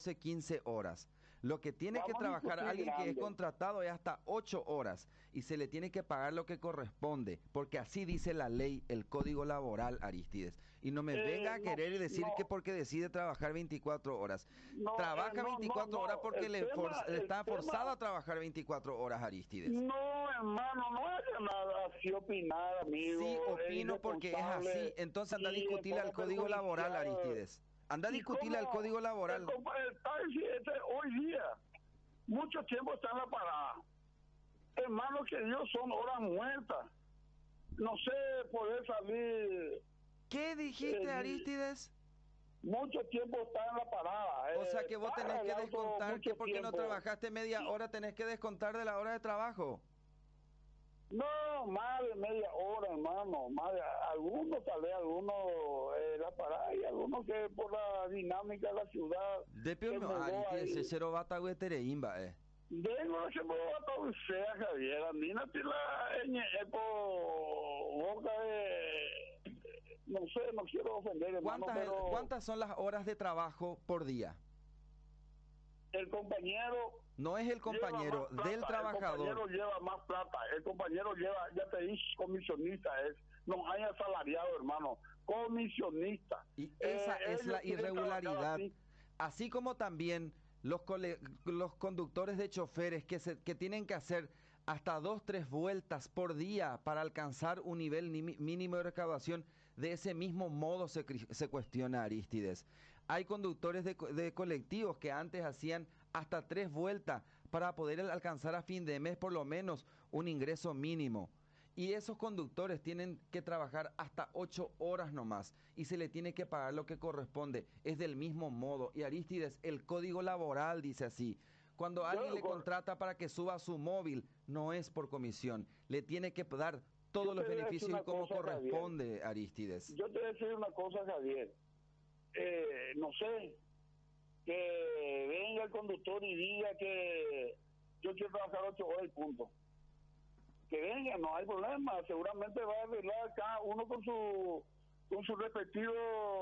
15 horas. Lo que tiene que Vamos a trabajar discutir alguien que es grande. contratado es hasta 8 horas y se le tiene que pagar lo que corresponde, porque así dice la ley, el Código Laboral, Aristides. Y no me venga a No, querer decir que no, porque decide trabajar 24 horas. no, Trabaja no, no, 24 horas no. porque está forzado a trabajar 24 horas, Aristides. No, hermano, no haya nada así opinar, Sí, amigo. Es opino porque es así. irresponsable Entonces anda a y en discutirle al forma Código Laboral, perjudicial. Aristides. Anda a Y discutirle al como Código Laboral. el taxi hoy día, mucho tiempo está en la parada. Hermano querido, son horas muertas. No sé poder salir. ¿Qué dijiste, Aristides? Mucho tiempo está en la parada. O sea que vos tenés Para el que auto descontar que mucho porque no tiempo. trabajaste media hora tenés que descontar de la hora de trabajo. No, más de media hora, hermano. Algunos, tal vez, algunos la parada y algunos que por la dinámica de la ciudad De se peor, mudó Aristides, ahí. cero bata güetereimba, Vengo se mudó a todo sea, Javier. A mí no te la por boca de. No sé, no quiero ofender, hermano, pero ¿Cuántas son las horas de trabajo por día? el compañero No es el lleva compañero, más del plata, el trabajador. compañero lleva más plata, el compañero lleva, ya te dije, comisionista es, no hay asalariado, hermano, comisionista. Y esa es Ellos la quieren trabajar irregularidad. así. Así como también los conductores de choferes que tienen que hacer hasta 2, 3 vueltas por día para alcanzar un nivel mínimo de recaudación, de ese mismo modo se cuestiona, Aristides. Hay conductores de colectivos que antes hacían hasta 3 vueltas para poder alcanzar a fin de mes por lo menos un ingreso mínimo. Y esos conductores tienen que trabajar hasta 8 horas nomás y se le tiene que pagar lo que corresponde. Es del mismo modo. Y Aristides, el Código Laboral dice así: cuando alguien le Yo, contrata para que suba su móvil, no es por comisión. Le tiene que dar yo todos te los voy a decir beneficios y una como cosa, Javier. corresponde, Aristides. Yo te voy a decir una cosa, Javier. No sé, que venga el conductor y diga que yo quiero trabajar 8 horas y punto. Que venga, no hay problema, seguramente va a arreglar cada uno con su respectivo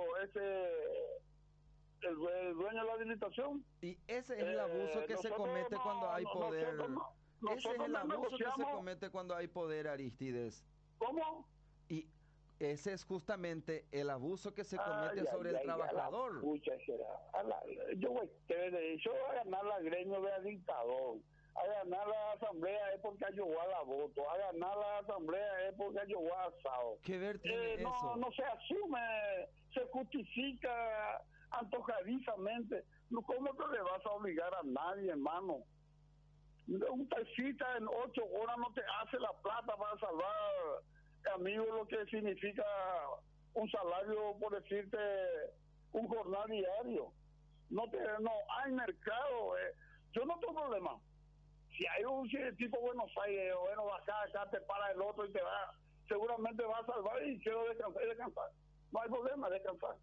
el dueño de la habilitación. Y ese es el abuso que se Nosotros comete cuando hay nosotros poder. no, Ese es nosotros el no abuso que se negociamos. comete cuando hay poder, Aristides. ¿Cómo? Y ese es justamente el abuso que se comete Ay, sobre ay, el ay, a la trabajador. pucha será. Yo voy a ganar la gremio de dictador. A ganar la asamblea es porque yo voy a la voto. A ganar la asamblea es porque yo voy a asado. ¿Qué ver tiene eso? No se asume, se justifica antojadizamente. No, ¿cómo te le vas a obligar a nadie, hermano? Un taxista en 8 horas no te hace la plata para salvar, amigo, lo que significa un salario, por decirte, un jornal diario. No hay mercado. Yo no tengo problema. Si hay un tipo Buenos Aires, bueno, acá te para el otro y te va, seguramente va a salvar y quiero descansar. No hay problema, descansar.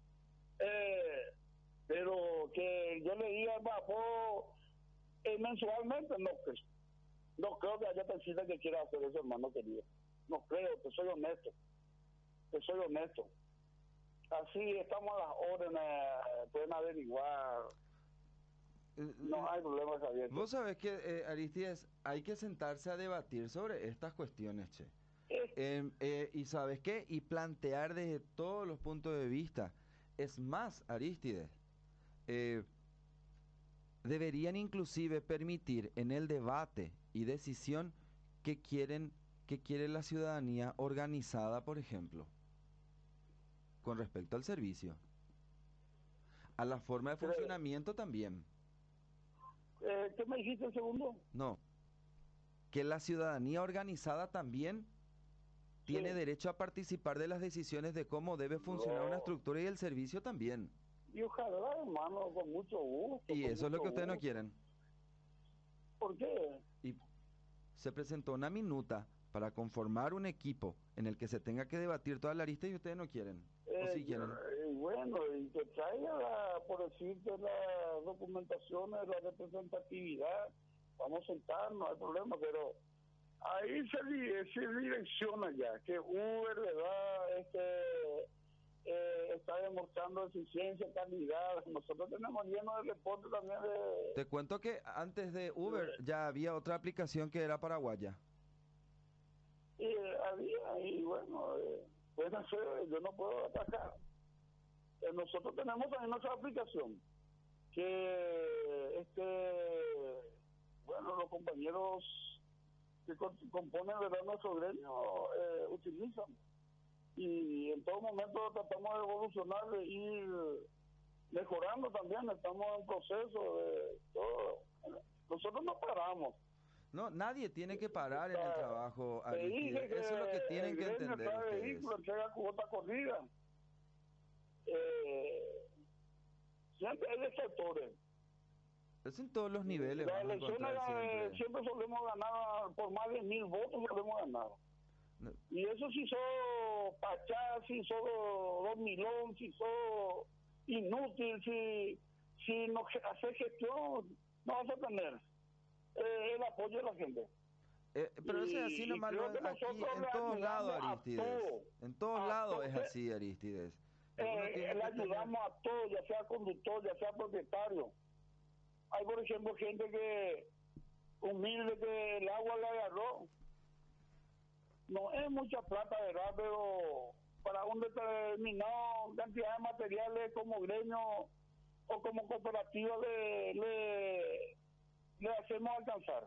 Pero que yo le diga al vapor mensualmente, no creo que haya personas que quiera hacer eso, hermano querido. No creo, te soy honesto. Así estamos a las órdenes, pueden averiguar. No hay problema, Javier. Vos sabés que, Aristides, hay que sentarse a debatir sobre estas cuestiones, che. Es, Y ¿sabes qué? Y plantear desde todos los puntos de vista. Es más, Aristides, eh, deberían inclusive permitir en el debate y decisión que quiere la ciudadanía organizada, por ejemplo, con respecto al servicio, a la forma de funcionamiento también. ¿Qué me dijiste el segundo? No, que la ciudadanía organizada también tiene Sí. derecho a participar de las decisiones de cómo debe funcionar una No. estructura y el servicio también. Y ojalá, hermano, con mucho gusto, Y con eso es lo mucho que ustedes no gusto. quieren. ¿Por qué? Y se presentó una minuta para conformar un equipo en el que se tenga que debatir toda la lista y ustedes no quieren. ¿O sí quieren? Bueno, y que traiga, por decirte, las documentaciones, la representatividad. Vamos a sentar, no hay problema, pero ahí se direcciona ya, que Uber le da está demostrando eficiencia, calidad. Nosotros tenemos lleno de reportes también Te cuento que antes de Uber ya había otra aplicación que era paraguaya. había, y bueno, pueden hacer, yo no puedo atacar. Nosotros tenemos también nuestra aplicación que bueno, los compañeros que componen, ¿verdad?, nuestro gremio utilizan, y en todo momento tratamos de evolucionar, de ir mejorando también. Estamos en proceso de todo. Nosotros no paramos. No, nadie tiene que parar en el trabajo, Te dije Aristides. que Eso es lo que tienen el que gremio entender trae ustedes. vehículos, entrega cuota corrida. Siempre hay desertores. Es en todos los niveles, Las vas a elecciones encontrar siempre. siempre solemos ganar por más de 1.000 votos, solemos ganar. No, Y eso si sos pachá, si sos dormilón, si sos inútil, si no haces gestión, no vas a tener el apoyo de la gente. pero eso es así Y nomás, creo que aquí nosotros en le todos lados, ayudamos a Aristides. todo. En todos A lados todo. es así, Aristides. Uno tiene Le que tener... ayudamos a todo, ya sea conductor, ya sea propietario. Hay, por ejemplo, gente que humilde, que el agua le agarró. No es mucha plata, ¿verdad? Pero para un determinado cantidad de materiales como gremio o como cooperativa le hacemos alcanzar.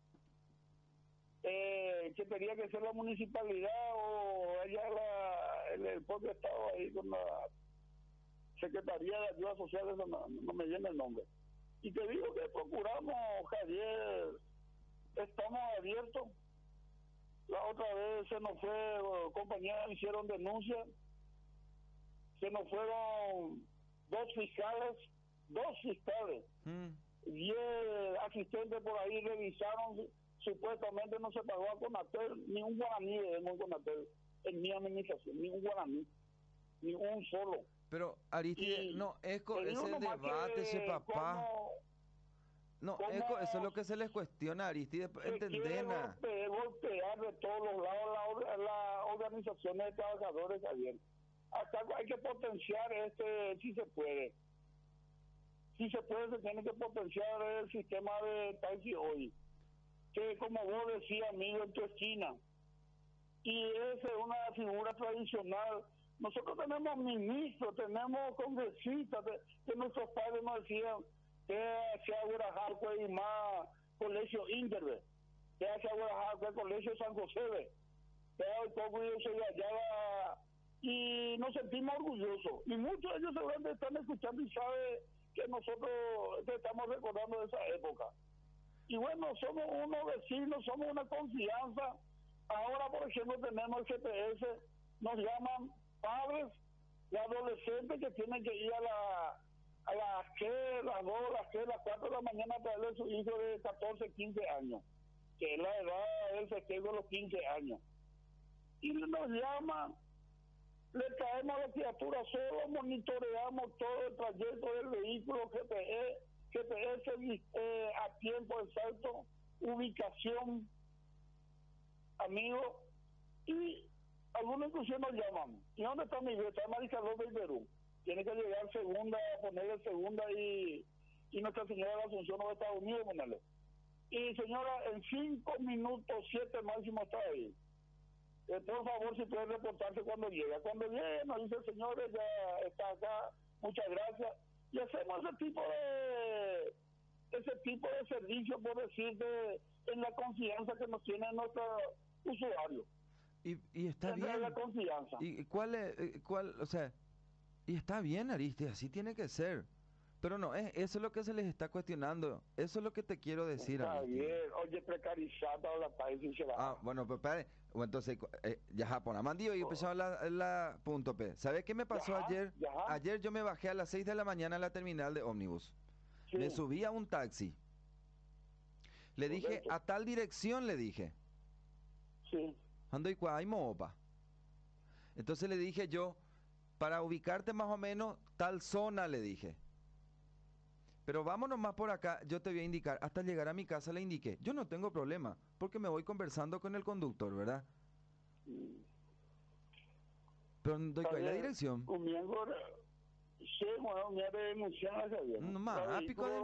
Que tenía que ser la municipalidad o allá el propio Estado ahí con la Secretaría de Ayuda Social, eso no me viene el nombre. Y te digo que procuramos, Javier, estamos abiertos. La otra vez se nos fue, compañeras hicieron denuncia, se nos fueron dos fiscales, 10 asistentes por ahí revisaron, supuestamente no se pagó a Conatel, ni un guaraní debemos Conatel en mi administración, ni un guaraní, ni un solo. Pero, Aristides, Y no, Esco, te digo ese nomás debate, ese que papá... No, Esco, eso es lo que se les cuestiona, Aristides, se quiere entendena. golpear de todos los lados las organizaciones de trabajadores, Javier. Acá hay que potenciar si se puede. Si se puede, se tiene que potenciar el sistema de taxi hoy. Que como vos decías, amigo, en tu esquina. Y esa es una figura tradicional. Nosotros tenemos ministros, tenemos congresistas, que nuestros padres nos decían que se Agurajarco y más colegio Interve, que se Agurajarco el colegio San José, que el poco se hallaba, y nos sentimos orgullosos. Y muchos de ellos seguramente están escuchando y saben que nosotros estamos recordando de esa época. Y bueno, somos unos vecinos, somos una confianza. Ahora, por ejemplo, tenemos el GPS, nos llaman padres de adolescentes que tienen que ir a las 2, las 4 de la mañana a traerle a su hijo de 14, 15 años, que es la edad del festejo de los 15 años. Y nos llaman, le traemos a la criatura solo, monitoreamos todo el trayecto del vehículo, GPS a tiempo exacto, ubicación, amigo, y algunos inclusive nos llaman. ¿Y dónde está mi hijo? Está en Mariscal del Perú. Tiene que llegar segunda, ponerle segunda y Nuestra Señora de la Asunción de Estados Unidos, ponerle. Y señora, en 5 minutos, 7 máximo está ahí. Por favor, si puede reportarse cuando llega. Cuando llegue, nos dice, señores, ya está acá, muchas gracias. Y hacemos ese tipo de servicio, por decirte, en la confianza que nos tiene nuestro usuario. Y está bien. La confianza. ¿Y o sea, y está bien, Aristides, así tiene que ser. Pero no, eso es lo que se les está cuestionando. Eso es lo que te quiero decir, Aristides. Bien, oye, precarizada la país, bueno, pues padre, entonces, ya Japón, Amandio, y empezó la punto P. ¿Sabes qué me pasó ayer? Ayer yo me bajé a las 6 de la mañana a la terminal de ómnibus. Sí. Me subí a un taxi. Le dije, a tal dirección, le dije. Sí. Ando y opa. Entonces le dije yo, para ubicarte más o menos, tal zona, le dije. Pero vámonos más por acá, yo te voy a indicar. Hasta llegar a mi casa le indiqué. Yo no tengo problema, porque me voy conversando con el conductor, ¿verdad? Pero doy cuál es la dirección. Un miembro, sí, bueno, me denuncian a Javier. No más, pico de